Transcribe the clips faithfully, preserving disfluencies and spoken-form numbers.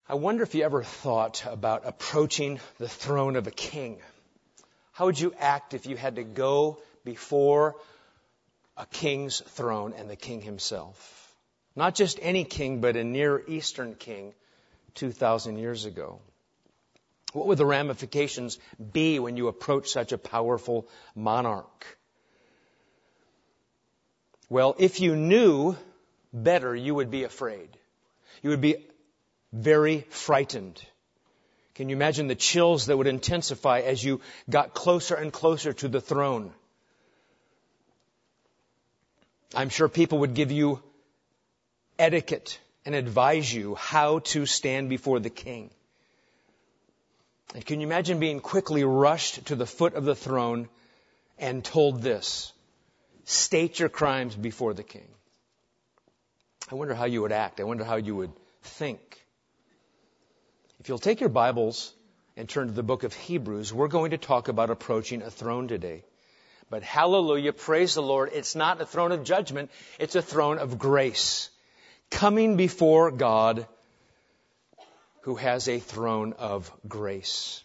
I wonder if you ever thought about approaching the throne of a king. How would you act if you had to go before a king's throne and the king himself? Not just any king, but a Near Eastern king two thousand years ago. What would the ramifications be when you approach such a powerful monarch? Well, if you knew better, you would be afraid. You would be very frightened. Can you imagine the chills that would intensify as you got closer and closer to the throne? I'm sure people would give you etiquette and advise you how to stand before the king. And can you imagine being quickly rushed to the foot of the throne and told this: state your crimes before the king? I wonder how you would act. I wonder how you would think. If you'll take your Bibles and turn to the book of Hebrews, we're going to talk about approaching a throne today. But hallelujah, praise the Lord, it's not a throne of judgment, it's a throne of grace. Coming before God who has a throne of grace.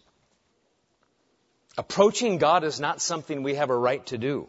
Approaching God is not something we have a right to do.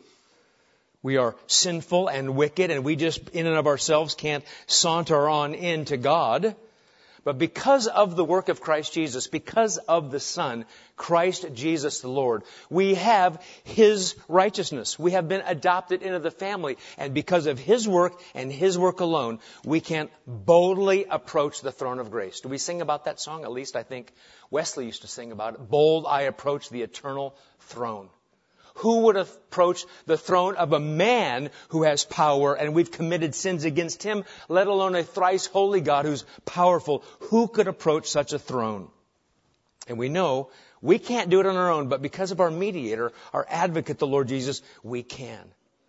We are sinful and wicked, and we just in and of ourselves can't saunter on into God. But because of the work of Christ Jesus, because of the Son, Christ Jesus the Lord, we have His righteousness. We have been adopted into the family. And because of His work and His work alone, we can boldly approach the throne of grace. Do we sing about that song? At least I think Wesley used to sing about it. Bold I approach the eternal throne. Who would approach the throne of a man who has power and we've committed sins against him, let alone a thrice holy God who's powerful? Who could approach such a throne? And we know we can't do it on our own, but because of our mediator, our advocate, the Lord Jesus, we can.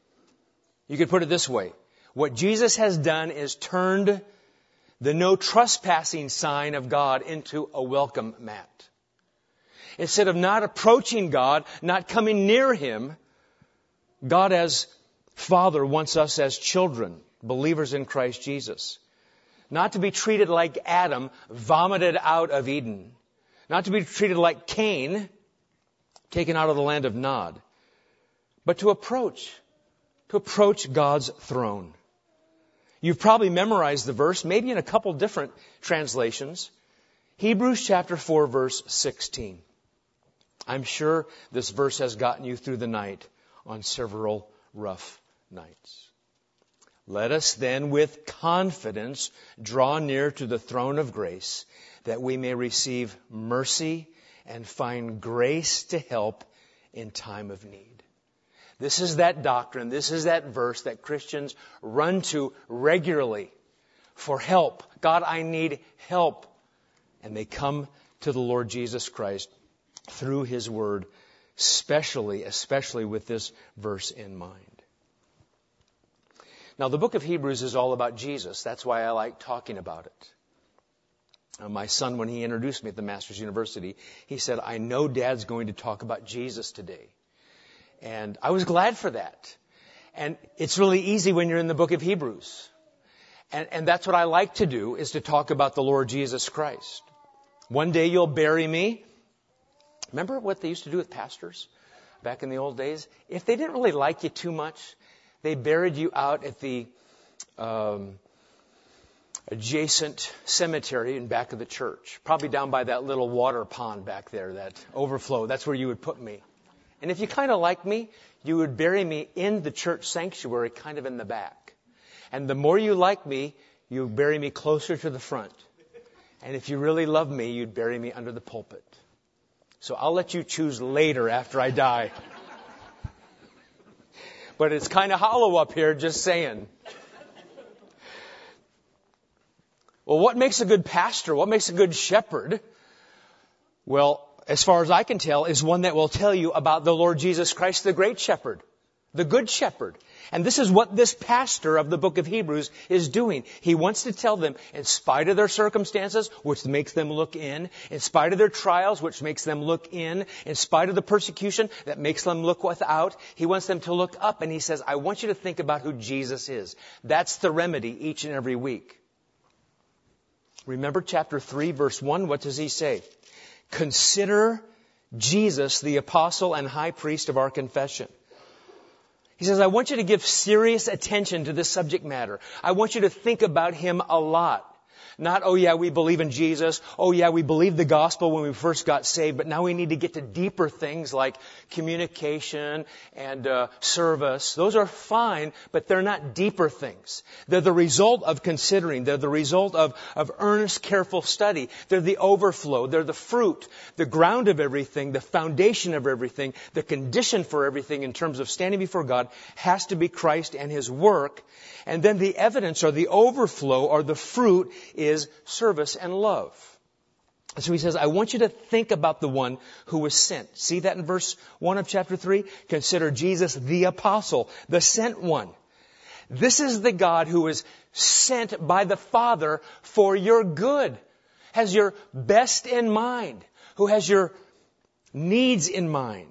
You could put it this way. What Jesus has done is turned the no trespassing sign of God into a welcome mat. Instead of not approaching God, not coming near Him, God as Father wants us as children, believers in Christ Jesus. Not to be treated like Adam, vomited out of Eden. Not to be treated like Cain, taken out of the land of Nod. But to approach, to approach God's throne. You've probably memorized the verse, maybe in a couple different translations. Hebrews chapter four, verse sixteen. I'm sure this verse has gotten you through the night on several rough nights. Let us then with confidence draw near to the throne of grace, that we may receive mercy and find grace to help in time of need. This is that doctrine, this is that verse that Christians run to regularly for help. God, I need help. And they come to the Lord Jesus Christ through His Word, especially, especially with this verse in mind. Now, the book of Hebrews is all about Jesus. That's why I like talking about it. Uh, my son, when he introduced me at the Masters University, he said, I know Dad's going to talk about Jesus today. And I was glad for that. And it's really easy when you're in the book of Hebrews. And, and that's what I like to do, is to talk about the Lord Jesus Christ. One day you'll bury me. Remember what they used to do with pastors back in the old days? If they didn't really like you too much, they buried you out at the um, adjacent cemetery in back of the church. Probably down by that little water pond back there, that overflow. That's where you would put me. And if you kind of liked me, you would bury me in the church sanctuary, kind of in the back. And the more you like me, you would bury me closer to the front. And if you really love me, you'd bury me under the pulpit. So I'll let you choose later after I die. But it's kind of hollow up here, just saying. Well, what makes a good pastor? What makes a good shepherd? Well, as far as I can tell, is one that will tell you about the Lord Jesus Christ, the great shepherd, the good shepherd. And this is what this pastor of the book of Hebrews is doing. He wants to tell them, in spite of their circumstances, which makes them look in, in spite of their trials, which makes them look in, in spite of the persecution that makes them look without, he wants them to look up. And he says, I want you to think about who Jesus is. That's the remedy each and every week. Remember chapter three, verse one, what does he say? Consider Jesus, the apostle and high priest of our confession. He says, I want you to give serious attention to this subject matter. I want you to think about him a lot. Not, oh yeah, we believe in Jesus. Oh yeah, we believed the gospel when we first got saved, but now we need to get to deeper things like communication and uh, service. Those are fine, but they're not deeper things. They're the result of considering. They're the result of, of earnest, careful study. They're the overflow. They're the fruit, the ground of everything, the foundation of everything, the condition for everything in terms of standing before God has to be Christ and His work. And then the evidence or the overflow or the fruit is service and love. So he says, I want you to think about the one who was sent. See that in verse one of chapter three? Consider Jesus the apostle, the sent one. This is the God who is sent by the Father for your good, has your best in mind, who has your needs in mind.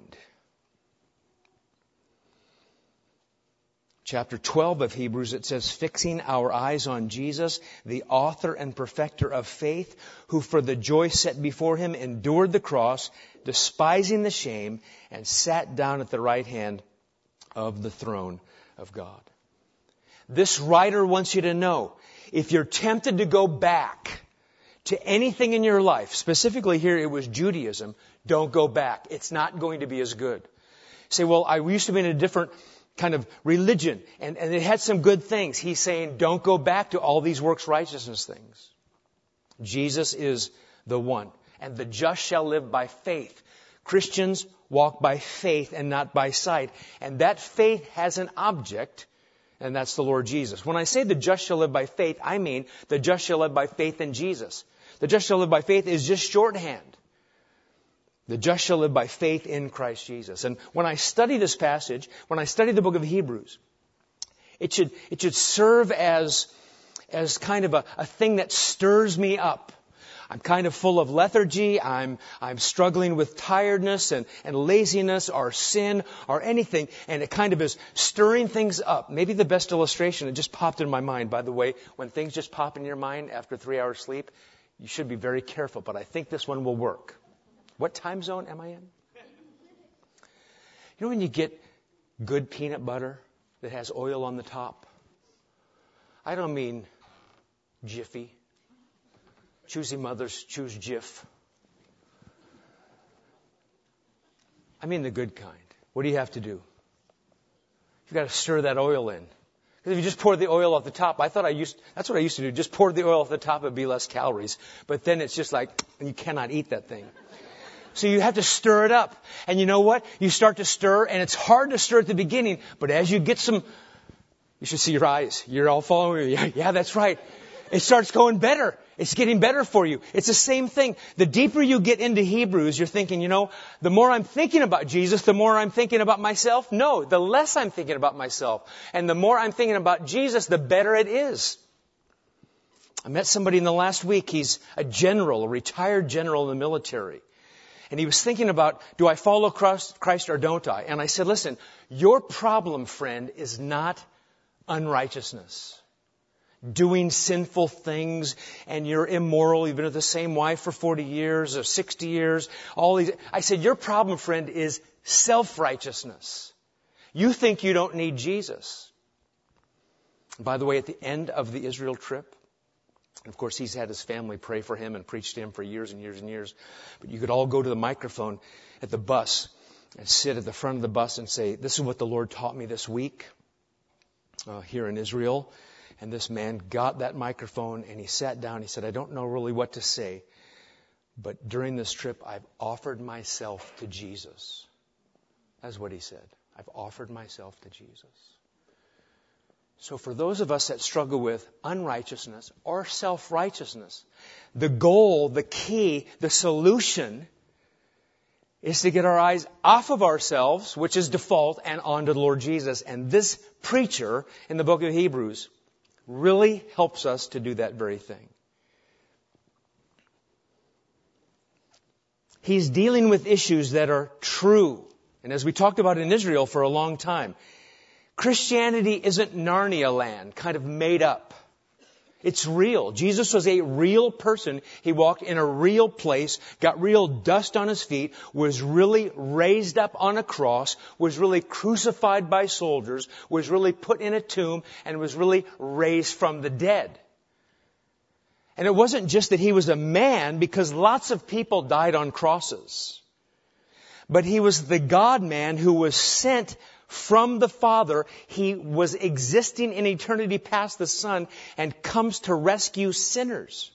Chapter twelve of Hebrews, it says, fixing our eyes on Jesus, the author and perfecter of faith, who for the joy set before Him endured the cross, despising the shame, and sat down at the right hand of the throne of God. This writer wants you to know, if you're tempted to go back to anything in your life, specifically here it was Judaism, don't go back. It's not going to be as good. You say, well, I used to be in a different kind of religion, and, and it had some good things. He's saying, don't go back to all these works righteousness things. Jesus is the one, and the just shall live by faith. Christians walk by faith and not by sight, and that faith has an object, and that's the Lord Jesus. When I say the just shall live by faith, I mean the just shall live by faith in Jesus. The just shall live by faith is just shorthand. The just shall live by faith in Christ Jesus. And when I study this passage, when I study the book of Hebrews, it should, it should serve as, as kind of a, a thing that stirs me up. I'm kind of full of lethargy. I'm, I'm struggling with tiredness and, and laziness or sin or anything. And it kind of is stirring things up. Maybe the best illustration, it just popped in my mind, by the way, when things just pop in your mind after three hours sleep, you should be very careful. But I think this one will work. What time zone am I in? You know when you get good peanut butter that has oil on the top? I don't mean Jiffy. Choosy mothers choose Jif. I mean the good kind. What do you have to do? You've got to stir that oil in. Because if you just pour the oil off the top, I thought I used, that's what I used to do. Just pour the oil off the top, it'd be less calories. But then it's just like, you cannot eat that thing. So you have to stir it up. And you know what? You start to stir, and it's hard to stir at the beginning, but as you get some, you should see your eyes. You're all following me. Yeah, yeah, that's right. It starts going better. It's getting better for you. It's the same thing. The deeper you get into Hebrews, you're thinking, you know, the more I'm thinking about Jesus, the more I'm thinking about myself. No, the less I'm thinking about myself. And the more I'm thinking about Jesus, the better it is. I met somebody in the last week. He's a general, a retired general in the military. And he was thinking about, do I follow Christ or don't I? And I said, listen, your problem, friend, is not unrighteousness. Doing sinful things, and you're immoral. You've been with the same wife for forty years or sixty years. All these. I said, your problem, friend, is self-righteousness. You think you don't need Jesus. By the way, at the end of the Israel trip, of course, he's had his family pray for him and preach to him for years and years and years. But you could all go to the microphone at the bus and sit at the front of the bus and say, this is what the Lord taught me this week uh, here in Israel. And this man got that microphone and he sat down. He said, I don't know really what to say, but during this trip, I've offered myself to Jesus. That's what he said. I've offered myself to Jesus. So for those of us that struggle with unrighteousness or self-righteousness, the goal, the key, the solution is to get our eyes off of ourselves, which is default, and onto the Lord Jesus. And this preacher in the book of Hebrews really helps us to do that very thing. He's dealing with issues that are true. And as we talked about in Israel for a long time, Christianity isn't Narnia land, kind of made up. It's real. Jesus was a real person. He walked in a real place, got real dust on his feet, was really raised up on a cross, was really crucified by soldiers, was really put in a tomb, and was really raised from the dead. And it wasn't just that he was a man, because lots of people died on crosses. But he was the God-man who was sent from the Father. He was existing in eternity past the Son and comes to rescue sinners.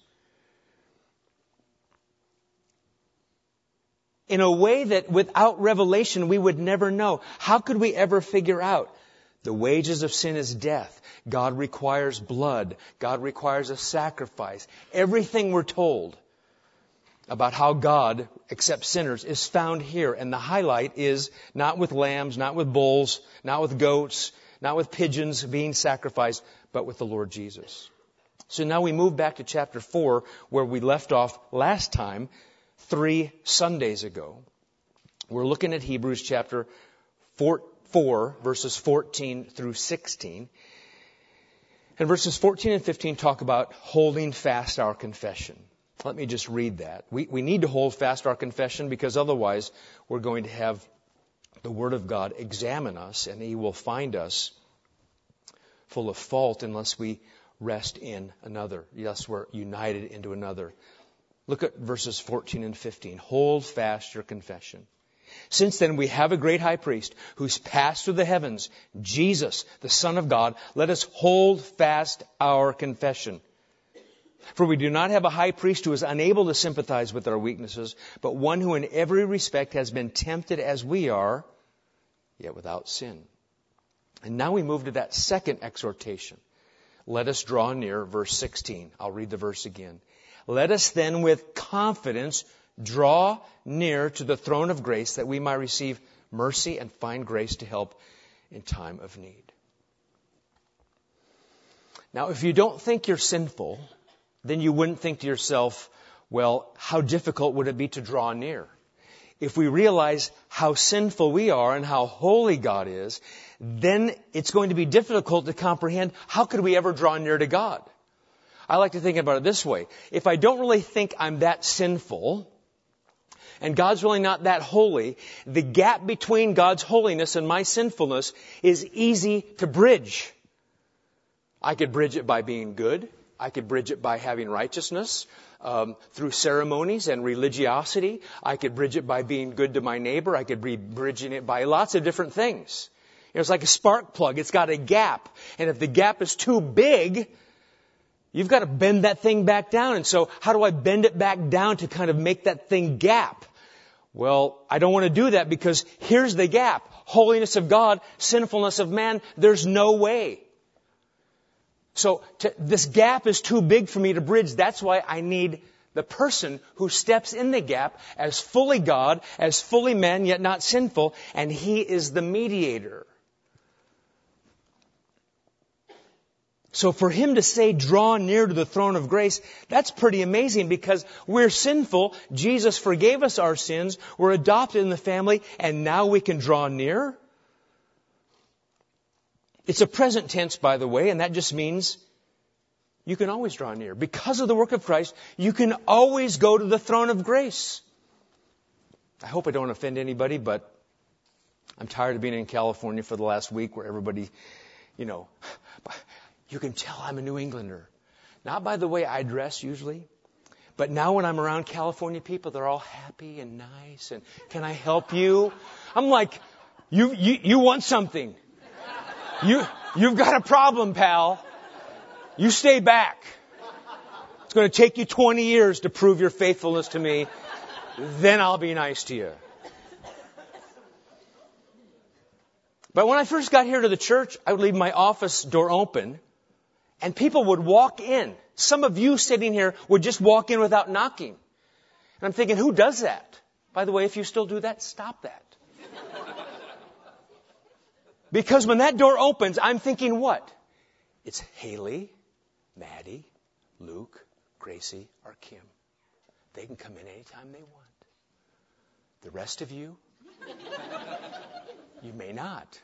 In a way that without revelation we would never know. How could we ever figure out? The wages of sin is death. God requires blood. God requires a sacrifice. Everything we're told about how God accepts sinners is found here. And the highlight is not with lambs, not with bulls, not with goats, not with pigeons being sacrificed, but with the Lord Jesus. So now we move back to chapter four, where we left off last time, three Sundays ago. We're looking at Hebrews chapter four, four verses fourteen through sixteen. And verses fourteen and fifteen talk about holding fast our confession. Let me just read that. We, we need to hold fast our confession, because otherwise we're going to have the Word of God examine us, and He will find us full of fault unless we rest in another. Yes, we're united into another. Look at verses fourteen and fifteen. Hold fast your confession. Since then we have a great high priest who's passed through the heavens, Jesus, the Son of God. Let us hold fast our confession. For we do not have a high priest who is unable to sympathize with our weaknesses, but one who in every respect has been tempted as we are, yet without sin. And now we move to that second exhortation. Let us draw near, verse sixteen. I'll read the verse again. Let us then with confidence draw near to the throne of grace, that we might receive mercy and find grace to help in time of need. Now, if you don't think you're sinful, then you wouldn't think to yourself, well, how difficult would it be to draw near? If we realize how sinful we are and how holy God is, then it's going to be difficult to comprehend, how could we ever draw near to God? I like to think about it this way. If I don't really think I'm that sinful, and God's really not that holy, the gap between God's holiness and my sinfulness is easy to bridge. I could bridge it by being good. I could bridge it by having righteousness um, through ceremonies and religiosity. I could bridge it by being good to my neighbor. I could be bridging it by lots of different things. You know, it's like a spark plug. It's got a gap. And if the gap is too big, you've got to bend that thing back down. And so how do I bend it back down to kind of make that thing gap? Well, I don't want to do that, because here's the gap. Holiness of God, sinfulness of man, there's no way. So to, this gap is too big for me to bridge. That's why I need the person who steps in the gap as fully God, as fully man, yet not sinful, and He is the mediator. So for Him to say, draw near to the throne of grace, that's pretty amazing, because we're sinful. Jesus forgave us our sins. We're adopted in the family, and now we can draw near. It's a present tense, by the way, and that just means you can always draw near. Because of the work of Christ, you can always go to the throne of grace. I hope I don't offend anybody, but I'm tired of being in California for the last week, where everybody, you know, you can tell I'm a New Englander. Not by the way I dress usually, but now when I'm around California people, they're all happy and nice, and can I help you? I'm like, you you, you want something. You, you've got a problem, pal. You stay back. It's going to take you twenty years to prove your faithfulness to me. Then I'll be nice to you. But when I first got here to the church, I would leave my office door open, and people would walk in. Some of you sitting here would just walk in without knocking. And I'm thinking, who does that? By the way, if you still do that, stop that. Because when that door opens, I'm thinking what? It's Haley, Maddie, Luke, Gracie, or Kim. They can come in anytime they want. The rest of you, you may not.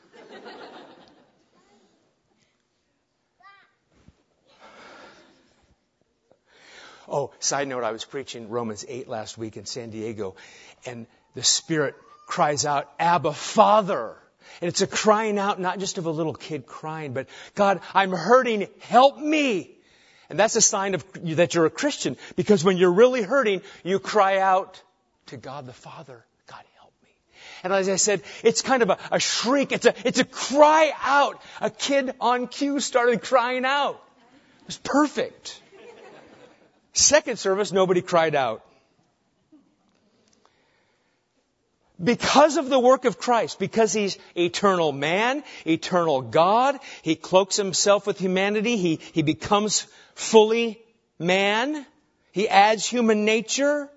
Oh, side note, I was preaching Romans eight last week in San Diego, and the Spirit cries out, Abba, Father. And it's a crying out, not just of a little kid crying, but God, I'm hurting, help me. And that's a sign of that you're a Christian, because when you're really hurting, you cry out to God the Father, God, help me. And as I said, it's kind of a, a shriek. It's a, it's a cry out. A kid on cue started crying out. It was perfect. Second service, nobody cried out. Because of the work of Christ, because He's eternal man, eternal God, He cloaks Himself with humanity, He, he becomes fully man, He adds human nature,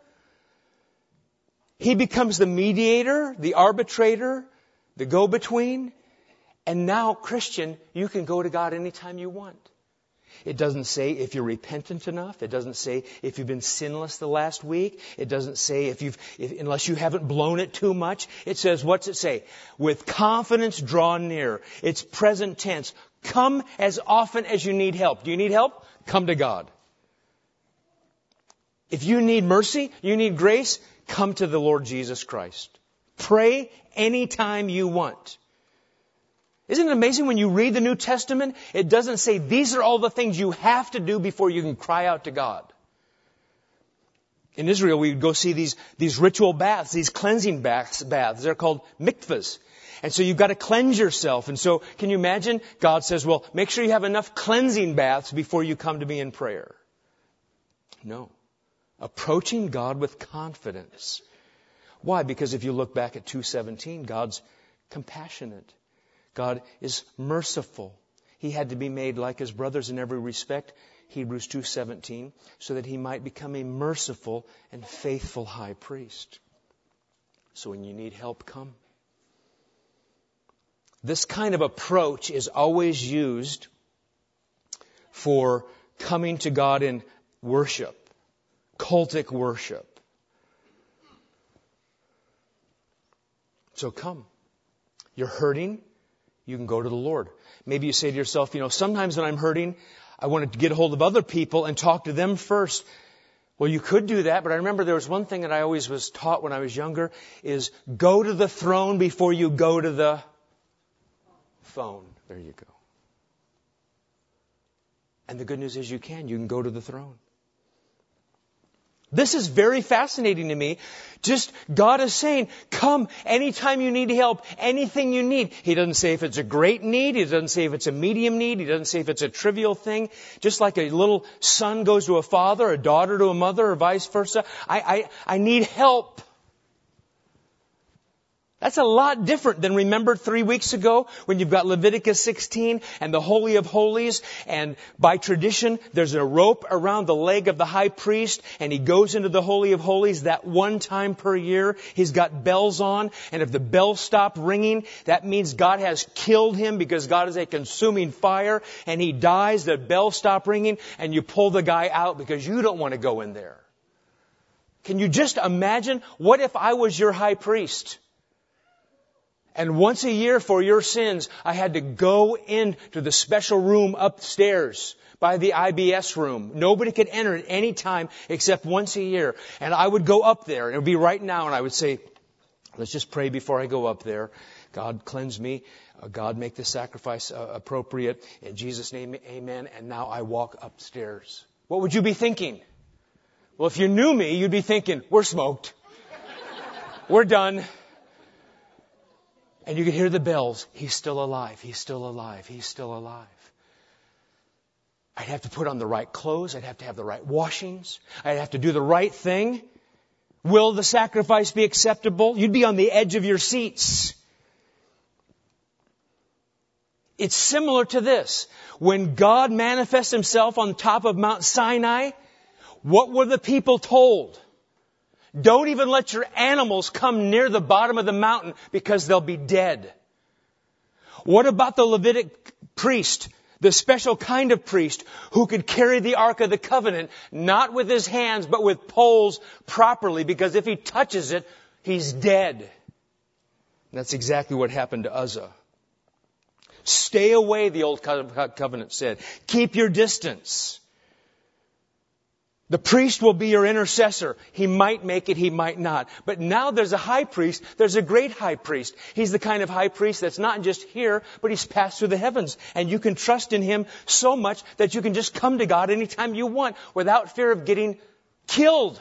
He becomes the mediator, the arbitrator, the go-between, and now, Christian, you can go to God anytime you want. It doesn't say if you're repentant enough. It doesn't say if you've been sinless the last week. It doesn't say if you've, if, unless you haven't blown it too much. It says, what's it say? With confidence draw near. It's present tense. Come as often as you need help. Do you need help? Come to God. If you need mercy, you need grace, come to the Lord Jesus Christ. Pray anytime you want. Isn't it amazing when you read the New Testament, it doesn't say these are all the things you have to do before you can cry out to God. In Israel, we would go see these, these ritual baths, these cleansing baths, baths. They're called mikvahs. And so you've got to cleanse yourself. And so can you imagine? God says, well, make sure you have enough cleansing baths before you come to me in prayer. No. Approaching God with confidence. Why? Because if you look back at two seventeen, God's compassionate. God is merciful. He had to be made like His brothers in every respect, Hebrews two seventeen, so that He might become a merciful and faithful high priest. So when you need help, come. This kind of approach is always used for coming to God in worship, cultic worship. So come. You're hurting. You can go to the Lord. Maybe you say to yourself, you know, sometimes when I'm hurting, I want to get a hold of other people and talk to them first. Well, you could do that, but I remember there was one thing that I always was taught when I was younger is go to the throne before you go to the phone. There you go. And the good news is you can. You can go to the throne. This is very fascinating to me. Just God is saying, come anytime you need help, anything you need. He doesn't say if it's a great need. He doesn't say if it's a medium need. He doesn't say if it's a trivial thing. Just like a little son goes to a father, a daughter to a mother, or vice versa. I, I, I need help. That's a lot different than remember three weeks ago when you've got Leviticus sixteen and the Holy of Holies, and by tradition there's a rope around the leg of the high priest and he goes into the Holy of Holies that one time per year. He's got bells on, and if the bells stop ringing, that means God has killed him because God is a consuming fire, and he dies, the bells stop ringing, and you pull the guy out because you don't want to go in there. Can you just imagine, what if I was your high priest? And once a year for your sins, I had to go into the special room upstairs by the I B S room. Nobody could enter at any time except once a year. And I would go up there, and it would be right now, and I would say, let's just pray before I go up there. God, cleanse me. Uh, God, make the sacrifice uh, appropriate. In Jesus' name, amen. And now I walk upstairs. What would you be thinking? Well, if you knew me, you'd be thinking, we're smoked. We're done. And you could hear the bells. He's still alive. He's still alive. He's still alive. I'd have to put on the right clothes. I'd have to have the right washings. I'd have to do the right thing. Will the sacrifice be acceptable? You'd be on the edge of your seats. It's similar to this. When God manifests Himself on top of Mount Sinai, what were the people told? Don't even let your animals come near the bottom of the mountain because they'll be dead. What about the Levitic priest, the special kind of priest who could carry the Ark of the Covenant, not with his hands, but with poles properly, because if he touches it, he's dead. And that's exactly what happened to Uzzah. Stay away, the old covenant said. Keep your distance. The priest will be your intercessor. He might make it, he might not. But now there's a high priest. There's a great high priest. He's the kind of high priest that's not just here, but he's passed through the heavens. And you can trust in him so much that you can just come to God anytime you want without fear of getting killed.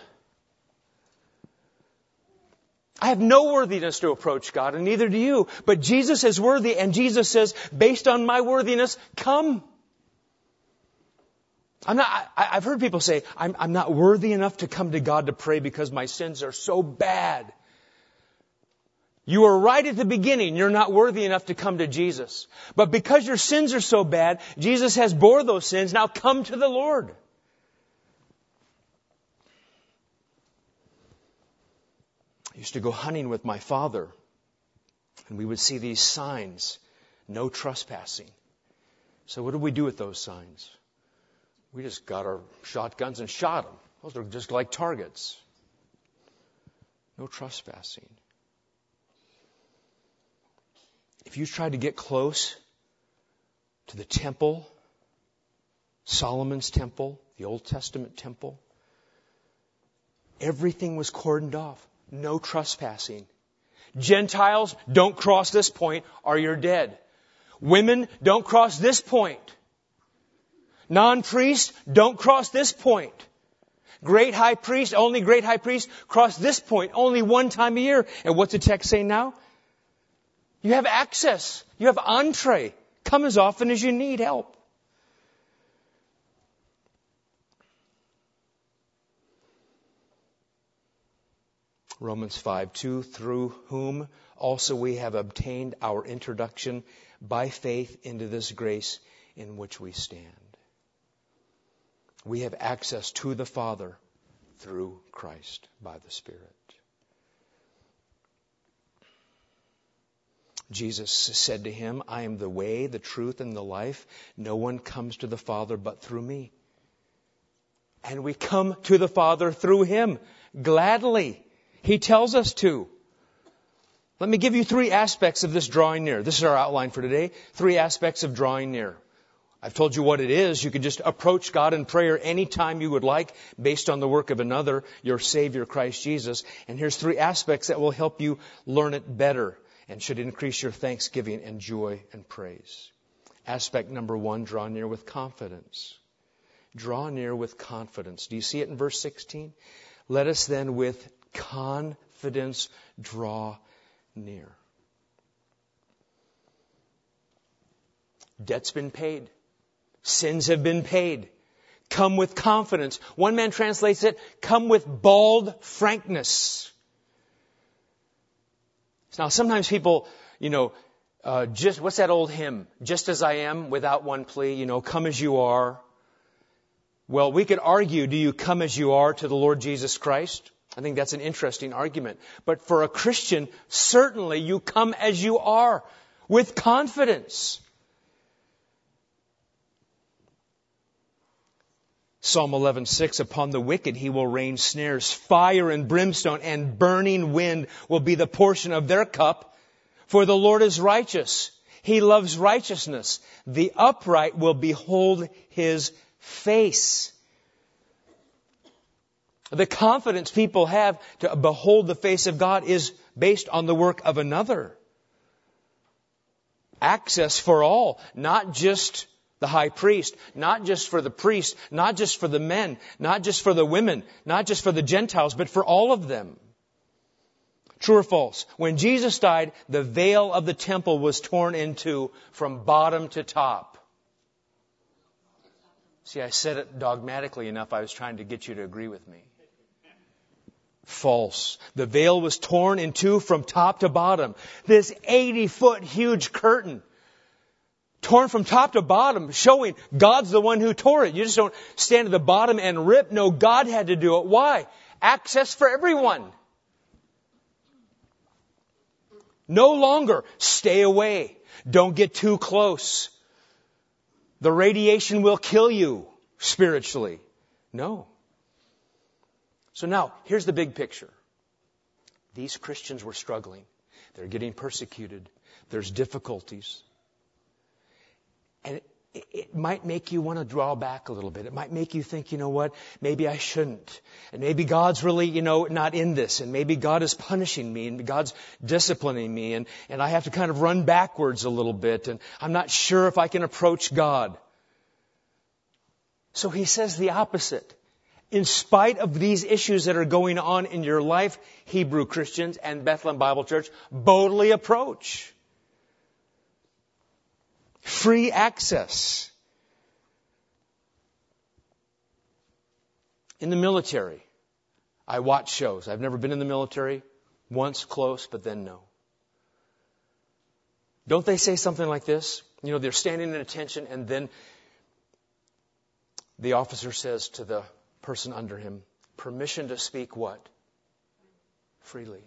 I have no worthiness to approach God, and neither do you. But Jesus is worthy, and Jesus says, based on my worthiness, come. I'm not, I, I've heard people say, I'm, I'm not worthy enough to come to God to pray because my sins are so bad. You were right at the beginning. You're not worthy enough to come to Jesus. But because your sins are so bad, Jesus has bore those sins. Now come to the Lord. I used to go hunting with my father, and we would see these signs, no trespassing. So what did we do with those signs? We just got our shotguns and shot them. Those are just like targets. No trespassing. If you tried to get close to the temple, Solomon's temple, the Old Testament temple, everything was cordoned off. No trespassing. Gentiles, don't cross this point or you're dead. Women, don't cross this point. Non-priests, don't cross this point. Great high priest, only great high priest, cross this point only one time a year. And what's the text say now? You have access. You have entree. Come as often as you need help. Romans five two, through whom also we have obtained our introduction by faith into this grace in which we stand. We have access to the Father through Christ by the Spirit. Jesus said to him, I am the way, the truth, and the life. No one comes to the Father but through me. And we come to the Father through him, gladly. He tells us to. Let me give you three aspects of this drawing near. This is our outline for today. Three aspects of drawing near. I've told you what it is. You can just approach God in prayer anytime you would like based on the work of another, your Savior, Christ Jesus. And here's three aspects that will help you learn it better and should increase your thanksgiving and joy and praise. Aspect number one, draw near with confidence. Draw near with confidence. Do you see it in verse sixteen? Let us then with confidence draw near. Debt's been paid. Sins have been paid. Come with confidence. One man translates it, come with bald frankness. Now, sometimes people, you know, uh, just, what's that old hymn? Just as I am, without one plea, you know, come as you are. Well, we could argue, do you come as you are to the Lord Jesus Christ? I think that's an interesting argument. But for a Christian, certainly you come as you are, with confidence. Psalm eleven six, upon the wicked he will rain snares. Fire and brimstone and burning wind will be the portion of their cup. For the Lord is righteous. He loves righteousness. The upright will behold his face. The confidence people have to behold the face of God is based on the work of another. Access for all, not just the high priest, not just for the priest, not just for the men, not just for the women, not just for the Gentiles, but for all of them. True or false? When Jesus died, the veil of the temple was torn in two from bottom to top. See, I said it dogmatically enough. I was trying to get you to agree with me. False. The veil was torn in two from top to bottom. This eighty foot huge curtain, torn from top to bottom, showing God's the one who tore it. You just don't stand at the bottom and rip. No, God had to do it. Why? Access for everyone. No longer stay away. Don't get too close. The radiation will kill you spiritually. No. So now, here's the big picture. These Christians were struggling. They're getting persecuted. There's difficulties. And it, it might make you want to draw back a little bit. It might make you think, you know what, maybe I shouldn't. And maybe God's really, you know, not in this. And maybe God is punishing me and God's disciplining me. And, and I have to kind of run backwards a little bit. And I'm not sure if I can approach God. So he says the opposite. In spite of these issues that are going on in your life, Hebrew Christians and Bethlehem Bible Church, boldly approach. Free access. In the military, I watch shows. I've never been in the military. Once close, but then no. Don't they say something like this? You know, they're standing at attention and then the officer says to the person under him, permission to speak what? Freely.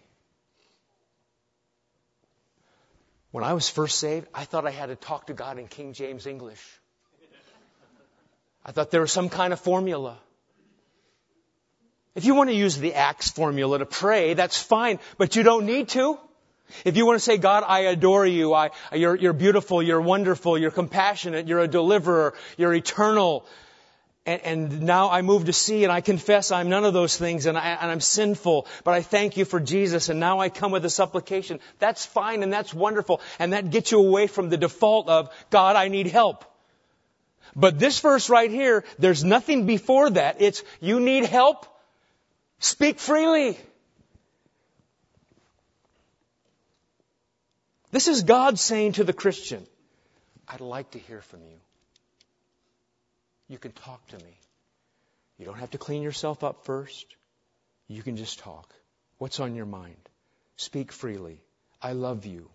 When I was first saved, I thought I had to talk to God in King James English. I thought there was some kind of formula. If you want to use the Acts formula to pray, that's fine, but you don't need to. If you want to say, God, I adore you, I, you're, you're beautiful, you're wonderful, you're compassionate, you're a deliverer, you're eternal, And, and now I move to see and I confess I'm none of those things and, I, and I'm sinful, but I thank you for Jesus and now I come with a supplication. That's fine and that's wonderful and that gets you away from the default of, God, I need help. But this verse right here, there's nothing before that. It's, you need help? Speak freely. This is God saying to the Christian, I'd like to hear from you. You can talk to me. You don't have to clean yourself up first. You can just talk. What's on your mind? Speak freely. I love you.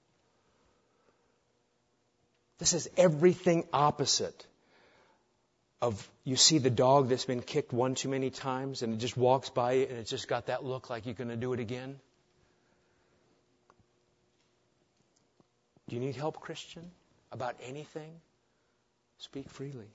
This is everything opposite of, you see the dog that's been kicked one too many times and it just walks by you and it's just got that look like you're going to do it again. Do you need help, Christian? About anything? Speak freely.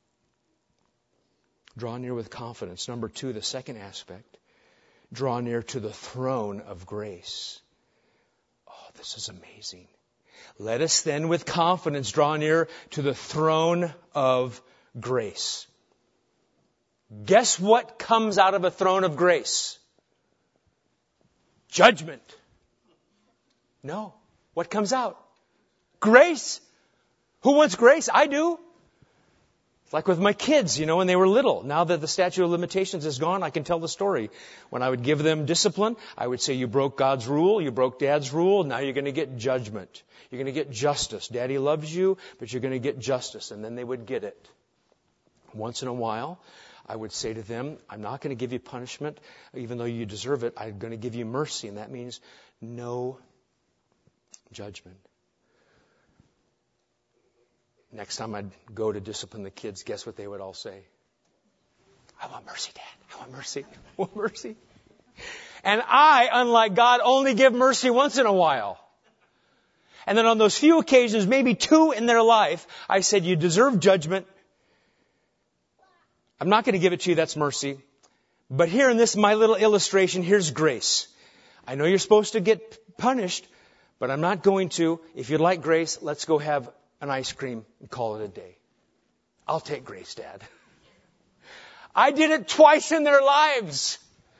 Draw near with confidence. Number two, the second aspect. Draw near to the throne of grace. Oh, this is amazing. Let us then with confidence draw near to the throne of grace. Guess what comes out of a throne of grace? Judgment. No. What comes out? Grace. Who wants grace? I do. Like with my kids, you know, when they were little. Now that the statute of limitations is gone, I can tell the story. When I would give them discipline, I would say, you broke God's rule, you broke Dad's rule, now you're going to get judgment. You're going to get justice. Daddy loves you, but you're going to get justice. And then they would get it. Once in a while, I would say to them, I'm not going to give you punishment, even though you deserve it. I'm going to give you mercy, and that means no judgment. Next time I'd go to discipline the kids, guess what they would all say? I want mercy, Dad. I want mercy. I want mercy. And I, unlike God, only give mercy once in a while. And then on those few occasions, maybe two in their life, I said, you deserve judgment. I'm not going to give it to you. That's mercy. But here in this, my little illustration, here's grace. I know you're supposed to get punished, but I'm not going to. If you'd like grace, let's go have an ice cream and call it a day. I'll take grace, Dad. I did it twice in their lives.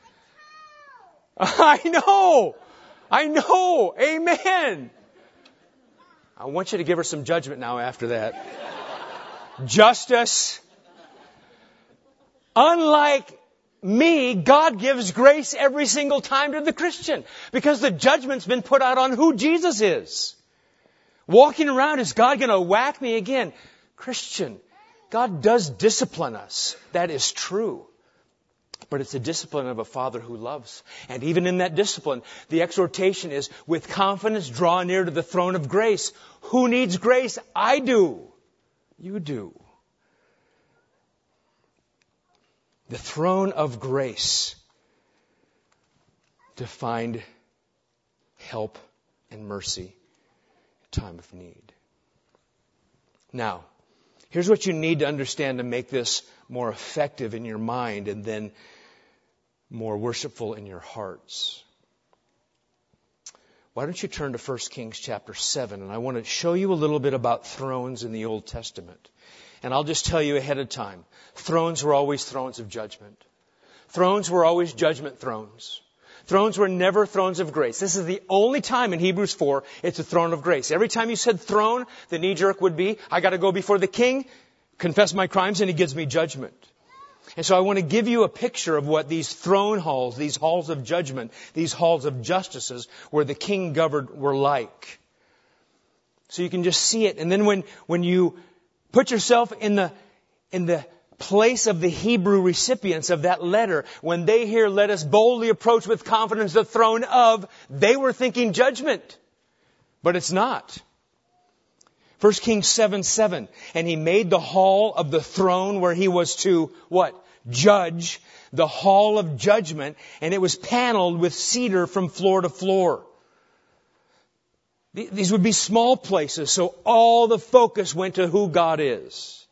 I know. I know. Amen. I want you to give her some judgment now after that. Justice. Unlike me, God gives grace every single time to the Christian because the judgment's been put out on who Jesus is. Walking around, is God going to whack me again? Christian, God does discipline us. That is true. But it's a discipline of a Father who loves. And even in that discipline, the exhortation is, with confidence, draw near to the throne of grace. Who needs grace? I do. You do. The throne of grace to find help and mercy. Time of need. Now, here's what you need to understand to make this more effective in your mind and then more worshipful in your hearts. Why don't you turn to First Kings chapter seven, and I want to show you a little bit about thrones in the Old Testament. And I'll just tell you ahead of time, thrones were always thrones of judgment. Thrones were always judgment thrones. Thrones were never thrones of grace. This is the only time in Hebrews four it's a throne of grace. Every time you said throne, the knee-jerk would be, I got to go before the king, confess my crimes, and he gives me judgment. And so I want to give you a picture of what these throne halls, these halls of judgment, these halls of justices where the king governed were like. So you can just see it. And then when, when you put yourself in the, in the place of the Hebrew recipients of that letter, when they hear, let us boldly approach with confidence the throne of, they were thinking judgment. But it's not. First Kings seven seven. And he made the hall of the throne where he was to, what? Judge. The hall of judgment. And it was paneled with cedar from floor to floor. These would be small places, so all the focus went to who God is.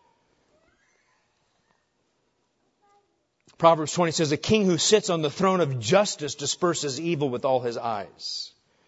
Proverbs twenty says, a king who sits on the throne of justice disperses evil with all his eyes.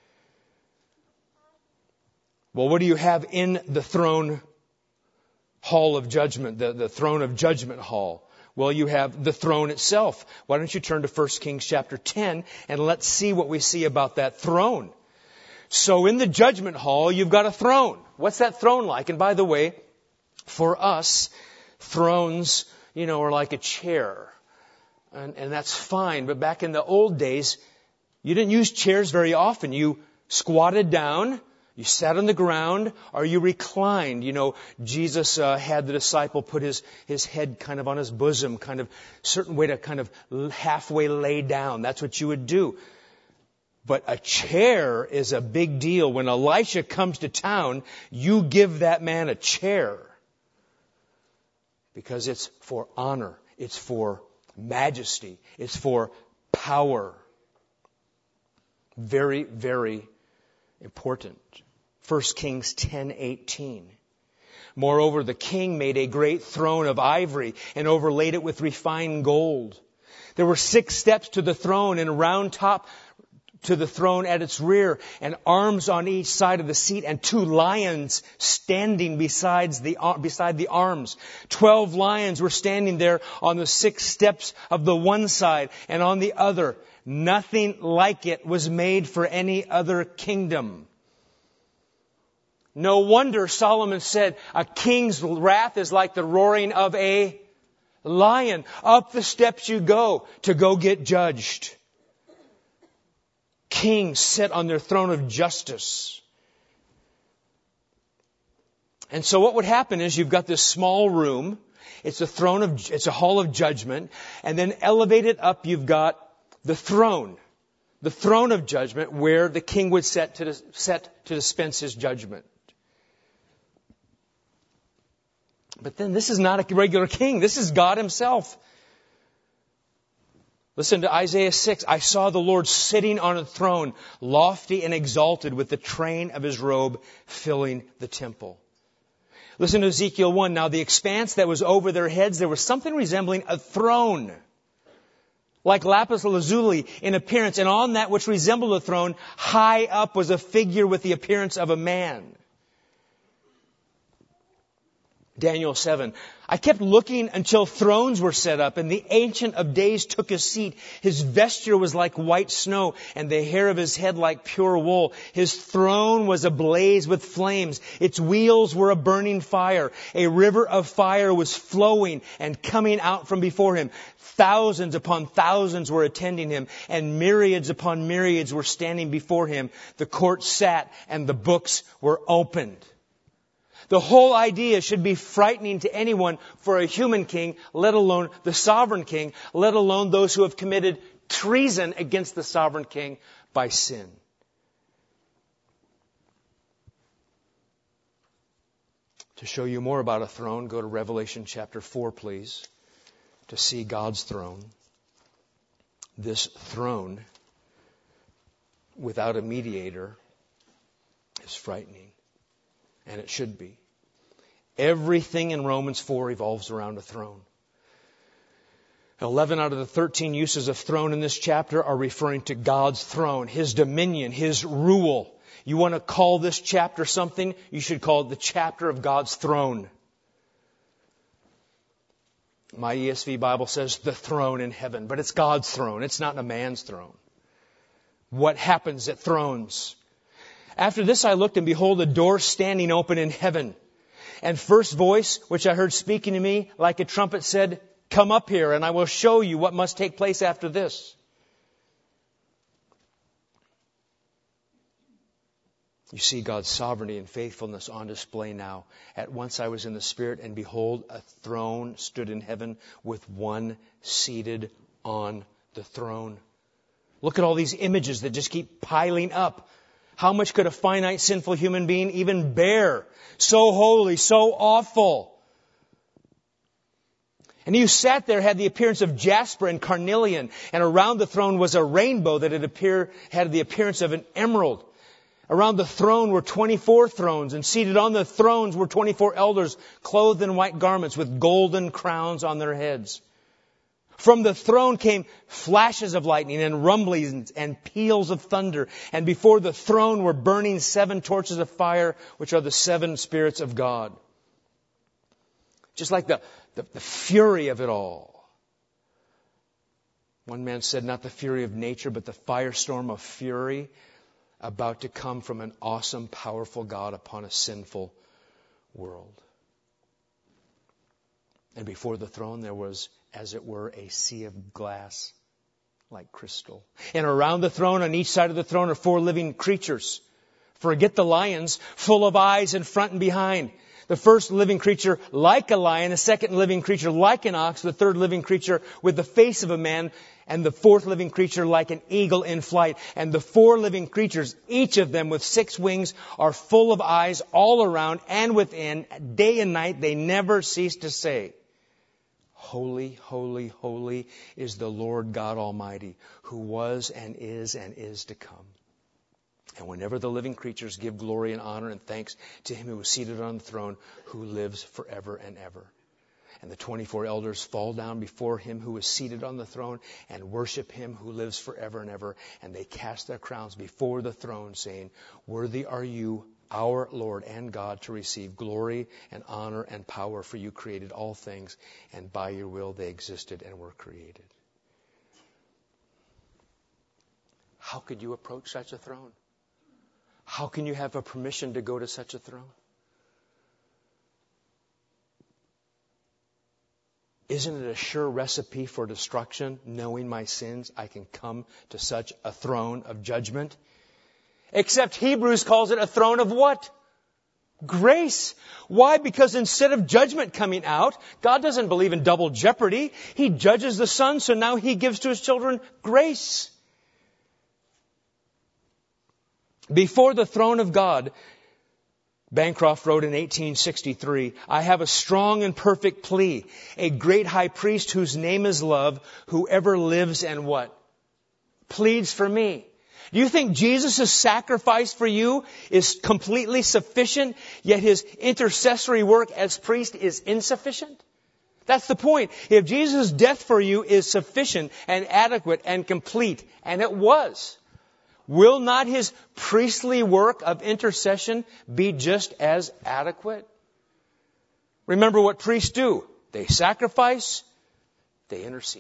Well, what do you have in the throne hall of judgment, the, the throne of judgment hall? Well, you have the throne itself. Why don't you turn to First Kings chapter ten and let's see what we see about that throne. So in the judgment hall, you've got a throne. What's that throne like? And by the way, for us, thrones, you know, are like a chair. And, and that's fine. But back in the old days, you didn't use chairs very often. You squatted down. You sat on the ground, or you reclined. You know, Jesus uh, had the disciple put his, his head kind of on his bosom, kind of certain way to kind of halfway lay down. That's what you would do. But a chair is a big deal. When Elisha comes to town, you give that man a chair. Because it's for honor. It's for majesty. It's for power. Very, very important. First Kings ten eighteen. Moreover, the king made a great throne of ivory and overlaid it with refined gold. There were six steps to the throne and a round top to the throne at its rear, and arms on each side of the seat, and two lions standing besides the, beside the arms. Twelve lions were standing there on the six steps of the one side and on the other. Nothing like it was made for any other kingdom. No wonder Solomon said, a king's wrath is like the roaring of a lion. Up the steps you go to go get judged. Kings sit on their throne of justice. And so what would happen is you've got this small room. It's a throne of, it's a hall of judgment. And then elevated up, you've got the throne. The throne of judgment where the king would set to, set to dispense his judgment. But then this is not a regular king. This is God himself. Listen to Isaiah six. I saw the Lord sitting on a throne, lofty and exalted, with the train of his robe filling the temple. Listen to Ezekiel one. Now the expanse that was over their heads, there was something resembling a throne, like lapis lazuli in appearance. And on that which resembled a throne, high up was a figure with the appearance of a man. Daniel seven. I kept looking until thrones were set up, and the Ancient of Days took his seat. His vesture was like white snow, and the hair of his head like pure wool. His throne was ablaze with flames. Its wheels were a burning fire. A river of fire was flowing and coming out from before him. Thousands upon thousands were attending him, and myriads upon myriads were standing before him. The court sat, and the books were opened. The whole idea should be frightening to anyone for a human king, let alone the sovereign king, let alone those who have committed treason against the sovereign king by sin. To show you more about a throne, go to Revelation chapter four, please, to see God's throne. This throne, without a mediator, is frightening. And it should be. Everything in Romans four revolves around a throne. Eleven out of the thirteen uses of throne in this chapter are referring to God's throne, His dominion, His rule. You want to call this chapter something, you should call it the chapter of God's throne. My E S V Bible says the throne in heaven, but it's God's throne. It's not a man's throne. What happens at thrones? After this I looked, and behold, a door standing open in heaven. And first voice, which I heard speaking to me like a trumpet, said, "Come up here, and I will show you what must take place after this." You see God's sovereignty and faithfulness on display now. At once I was in the Spirit, and behold, a throne stood in heaven with one seated on the throne. Look at all these images that just keep piling up. How much could a finite, sinful human being even bear? So holy, so awful. And he who sat there had the appearance of jasper and carnelian, and around the throne was a rainbow that had, appear, had the appearance of an emerald. Around the throne were twenty-four thrones, and seated on the thrones were twenty-four elders, clothed in white garments with golden crowns on their heads. From the throne came flashes of lightning and rumblings and peals of thunder. And before the throne were burning seven torches of fire, which are the seven spirits of God. Just like the, the, the fury of it all. One man said, not the fury of nature, but the firestorm of fury about to come from an awesome, powerful God upon a sinful world. And before the throne there was, as it were, a sea of glass like crystal. And around the throne, on each side of the throne, are four living creatures. Forget the lions, full of eyes in front and behind. The first living creature like a lion, the second living creature like an ox, the third living creature with the face of a man, and the fourth living creature like an eagle in flight. And the four living creatures, each of them with six wings, are full of eyes all around and within. Day and night they never cease to say, "Holy, holy, holy is the Lord God Almighty, who was and is and is to come." And whenever the living creatures give glory and honor and thanks to Him who is seated on the throne, who lives forever and ever. And the twenty-four elders fall down before Him who is seated on the throne and worship Him who lives forever and ever. And they cast their crowns before the throne, saying, "Worthy are you, our Lord and God, to receive glory and honor and power, for you created all things, and by your will they existed and were created." How could you approach such a throne? How can you have a permission to go to such a throne? Isn't it a sure recipe for destruction? Knowing my sins, I can come to such a throne of judgment. Except Hebrews calls it a throne of what? Grace. Why? Because instead of judgment coming out, God doesn't believe in double jeopardy. He judges the Son, so now He gives to His children grace. Before the throne of God, Bancroft wrote in eighteen sixty-three, "I have a strong and perfect plea, a great high priest whose name is love, who ever lives and what? Pleads for me." Do you think Jesus' sacrifice for you is completely sufficient, yet His intercessory work as priest is insufficient? That's the point. If Jesus' death for you is sufficient and adequate and complete, and it was, will not His priestly work of intercession be just as adequate? Remember what priests do. They sacrifice, they intercede.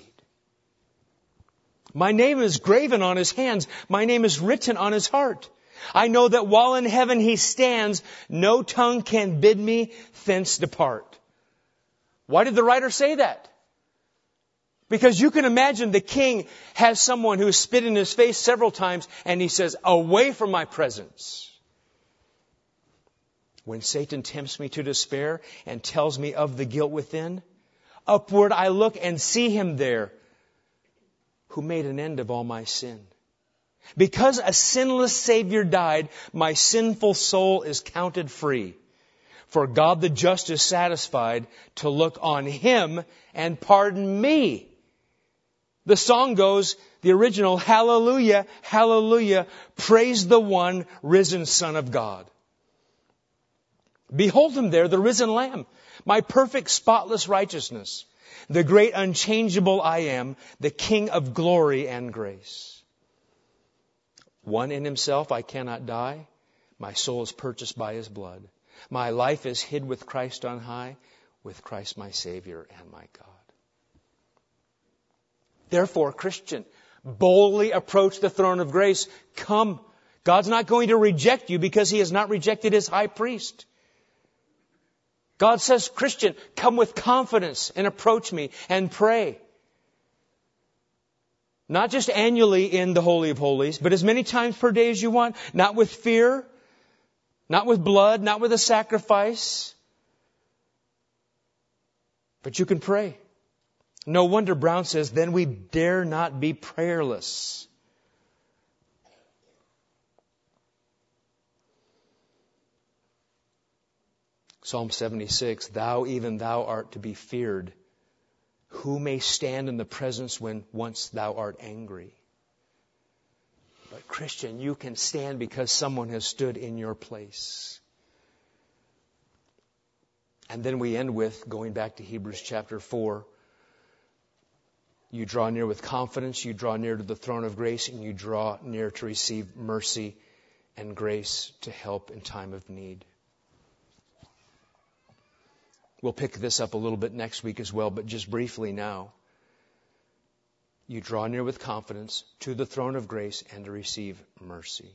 My name is graven on His hands. My name is written on His heart. I know that while in heaven He stands, no tongue can bid me thence depart. Why did the writer say that? Because you can imagine the king has someone who has spit in his face several times, and he says, "Away from my presence." When Satan tempts me to despair and tells me of the guilt within, upward I look and see Him there who made an end of all my sin. Because a sinless Savior died, my sinful soul is counted free. For God the just is satisfied to look on Him and pardon me. The song goes, the original, "Hallelujah, hallelujah, praise the one risen Son of God." Behold Him there, the risen Lamb, my perfect spotless righteousness. the great unchangeable I am, the King of glory and grace. One in himself I cannot die. My soul is purchased by his blood. My life is hid with Christ on high, with Christ my Savior and my God. Therefore, Christian, boldly approach the throne of grace. Come. God's not going to reject you because he has not rejected his high priest. God says, Christian, come with confidence and approach me and pray. Not just annually in the Holy of Holies, but as many times per day as you want. Not with fear, not with blood, not with a sacrifice. But you can pray. No wonder Brown says, then we dare not be prayerless. Psalm seventy-six, thou, even thou art to be feared. Who may stand in the presence when once thou art angry? But Christian, you can stand because someone has stood in your place. And then we end with, going back to Hebrews chapter four, you draw near with confidence, you draw near to the throne of grace, and you draw near to receive mercy and grace to help in time of need. We'll pick this up a little bit next week as well, but just briefly now. You draw near with confidence to the throne of grace and to receive mercy.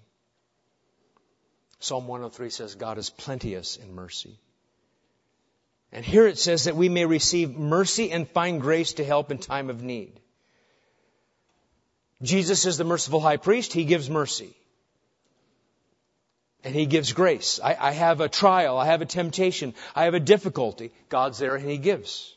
Psalm one oh three says God is plenteous in mercy. And here it says that we may receive mercy and find grace to help in time of need. Jesus is the merciful high priest. He gives mercy. And he gives grace. I, I have a trial. I have a temptation. I have a difficulty. God's there and he gives.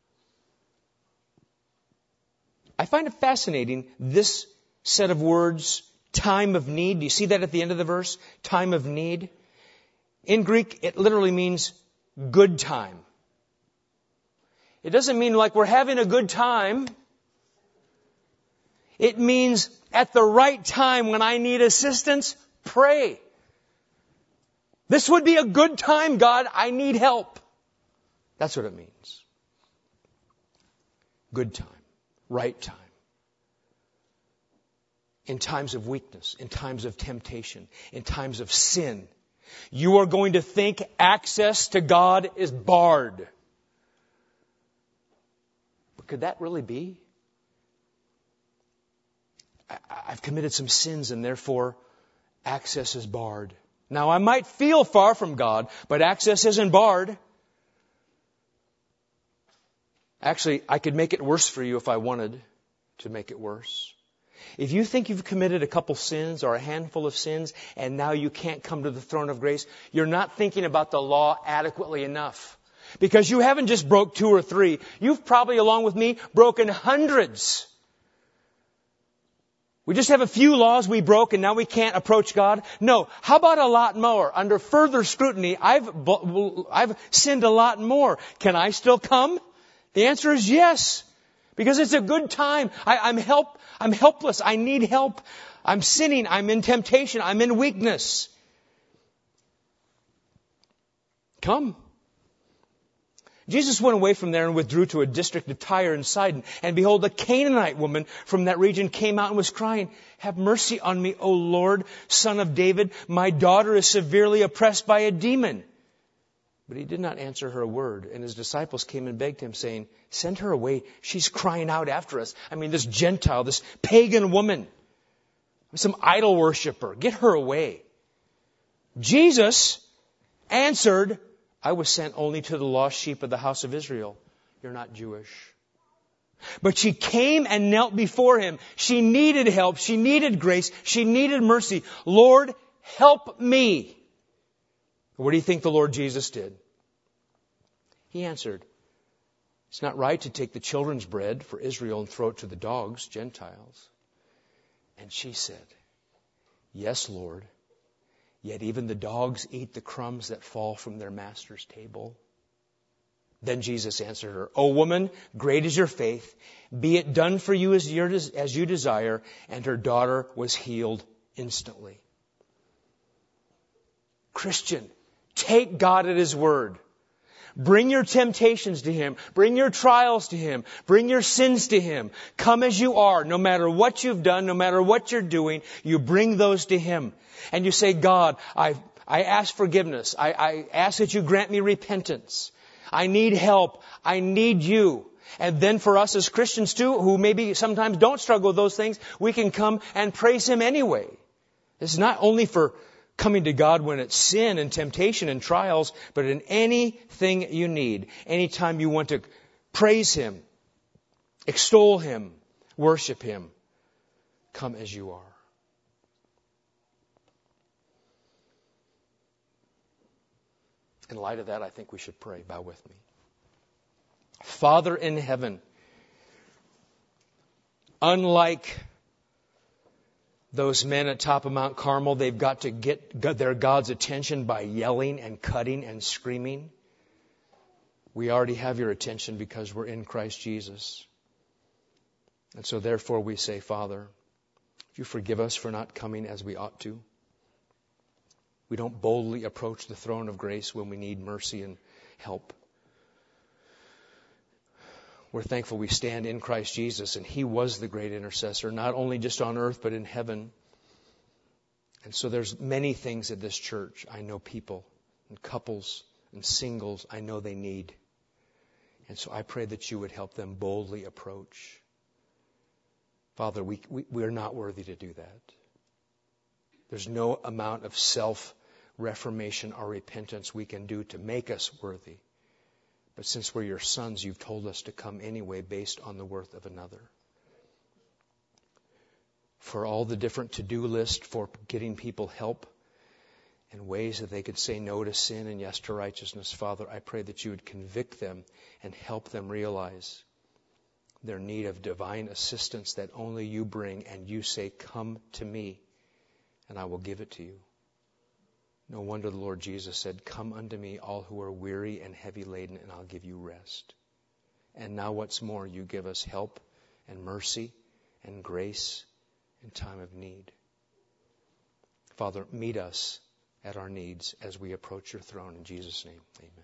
I find it fascinating, this set of words, time of need. Do you see that at the end of the verse? Time of need. In Greek, it literally means good time. It doesn't mean like we're having a good time. It means at the right time when I need assistance, pray. This would be a good time, God. I need help. That's what it means. Good time. Right time. In times of weakness, in times of temptation, in times of sin, you are going to think access to God is barred. But could that really be? I, I've committed some sins and therefore access is barred. Now, I might feel far from God, but access isn't barred. Actually, I could make it worse for you if I wanted to make it worse. If you think you've committed a couple sins or a handful of sins and now you can't come to the throne of grace, you're not thinking about the law adequately enough. Because you haven't just broke two or three. You've probably, along with me, broken hundreds. We just have a few laws we broke and now we can't approach God. No. How about a lot more? Under further scrutiny, I've, I've sinned a lot more. Can I still come? The answer is yes. Because it's a good time. I, I'm help, I'm helpless. I need help. I'm sinning. I'm in temptation. I'm in weakness. Come. Jesus went away from there and withdrew to a district of Tyre and Sidon. And behold, a Canaanite woman from that region came out and was crying, have mercy on me, O Lord, Son of David. My daughter is severely oppressed by a demon. But he did not answer her a word. And his disciples came and begged him, saying, send her away. She's crying out after us. I mean, this Gentile, this pagan woman, some idol worshiper, get her away. Jesus answered, I was sent only to the lost sheep of the house of Israel. You're not Jewish. But she came and knelt before him. She needed help. She needed grace. She needed mercy. Lord, help me. What do you think the Lord Jesus did? He answered, it's not right to take the children's bread for Israel and throw it to the dogs, Gentiles. And she said, yes, Lord. Yet even the dogs eat the crumbs that fall from their master's table. Then Jesus answered her, O woman, great is your faith. Be it done for you as you desire. And her daughter was healed instantly. Christian, take God at His word. Bring your temptations to Him. Bring your trials to Him. Bring your sins to Him. Come as you are, no matter what you've done, no matter what you're doing, you bring those to Him. And you say, God, I I ask forgiveness. I, I ask that you grant me repentance. I need help. I need you. And then for us as Christians too, who maybe sometimes don't struggle with those things, we can come and praise Him anyway. It's not only for coming to God when it's sin and temptation and trials, but in anything you need, anytime you want to praise Him, extol Him, worship Him, come as you are. In light of that, I think we should pray. Bow with me. Father in heaven, unlike those men at top of Mount Carmel, they've got to get their God's attention by yelling and cutting and screaming. We already have your attention because we're in Christ Jesus. And so therefore we say, Father, would you forgive us for not coming as we ought to? We don't boldly approach the throne of grace when we need mercy and help. We're thankful we stand in Christ Jesus, and He was the great intercessor, not only just on earth, but in heaven. And so there's many things at this church I know people and couples and singles I know they need. And so I pray that you would help them boldly approach. Father, we, we, we are not worthy to do that. There's no amount of self-reformation or repentance we can do to make us worthy. But since we're your sons, you've told us to come anyway based on the worth of another. For all the different to-do list for getting people help and ways that they could say no to sin and yes to righteousness, Father, I pray that you would convict them and help them realize their need of divine assistance that only you bring, and you say, come to me, and I will give it to you. No wonder the Lord Jesus said, come unto me, all who are weary and heavy laden, and I'll give you rest. And now what's more, you give us help and mercy and grace in time of need. Father, meet us at our needs as we approach your throne. In Jesus' name, amen.